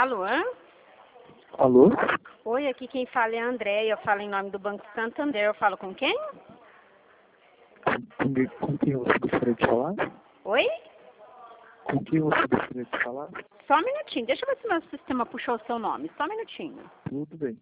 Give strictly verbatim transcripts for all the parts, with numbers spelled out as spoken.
Alô? Alô? Oi, aqui quem fala é a Andréia, eu falo em nome do Banco Santander. Eu falo com quem? Com, com quem você gostaria de falar? Oi? Com quem você gostaria de falar? Só um minutinho, deixa eu ver se meu sistema puxou o seu nome. Só um minutinho. Tudo bem.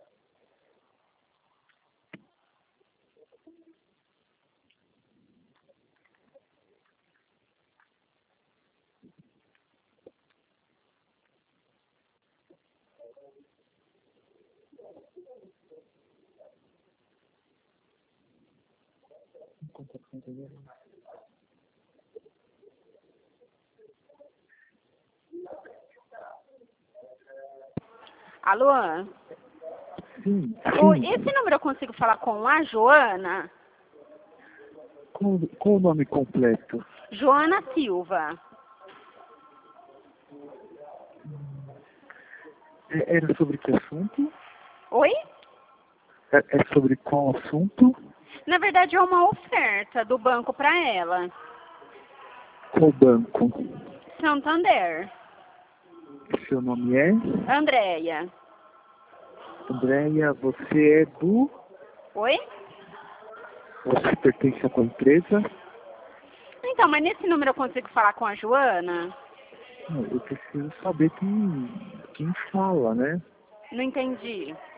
Alô? Sim, Oi, sim. esse número eu consigo falar com a Joana? Qual, qual o nome completo? Joana Silva. É- Era sobre que assunto? Oi? É, é sobre qual assunto? Na verdade é uma oferta do banco para ela. Qual banco? Santander. Seu nome é? Andréia. Andréia, você é do... Oi? Você pertence a qual empresa? Então, mas nesse número eu consigo falar com a Joana? Não, eu preciso saber quem, quem fala, né? Não entendi.